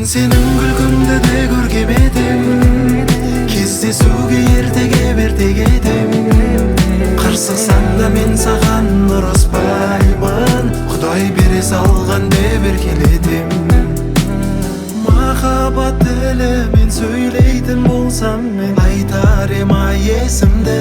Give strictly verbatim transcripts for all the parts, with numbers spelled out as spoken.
Мен сенің күлкіңді де көргем едім, кездесуге ертеге берте кетем. Қырсықсаң да мен саған ұрыспаймын, Құдай бере салған деп еркелетем. Махаббат тілімен сөйлейтін болсам, мен айтар ем ай есімді.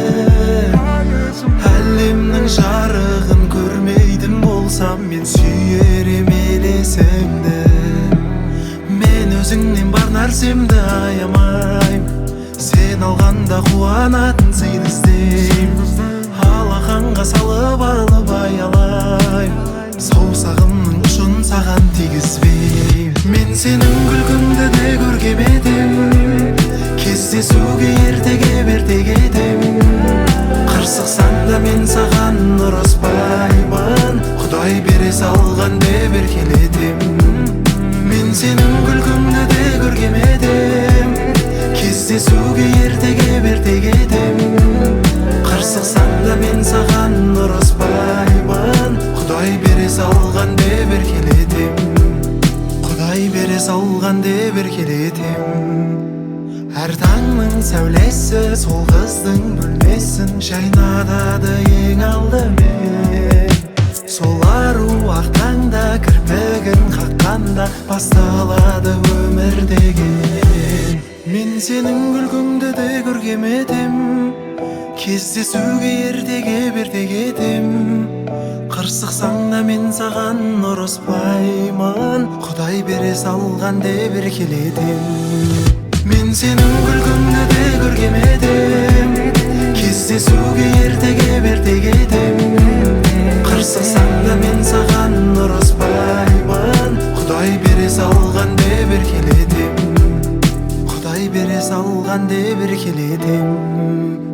Әлемнің жарығын көрмейтін болсам, мен сүйер ем елесімді. Мен өзіңнен бар нәрсемді аямайм, сен алғанда қуанатын сыйды іздейм. Алақанға салып алып аялайм, саусағымның ұшын саған тигізбейм. Мен сенің күлкіңді де көргем едім, кездесуге ертеге берте кетем. Қырсықсаң да мен саған ұрыспаймын, Құдай бере салған деп еркелетем. Мен сенің күлкіңді де көргем едім, кездесуге ертеге берте кетем. Қырсықсаң да мен саған ұрыспаймын, Құдай бере салған деп еркелетем. Құдай бере салған деп еркелетем. Әр таңның сәулесі сол қыздың бөлмесін шайнатады ең алдымен. Сол ару ақ таңда кірпігін қаққанда басталады өмір деген. Мен сенің күлкіңді де көргем едім, кездесуге ертеге берте кетем. Қырсықсаң да мен саған ұрыспаймын, Құдай бере салған деп еркелетем. Мен сенің күлкіңді де көргем едім, кездесуге ертеге берте кетем. Қырсықсаң да мен саған ұрыспаймын, Құдай бере салған деп еркелетем. Құдай бере салған деп еркелетем.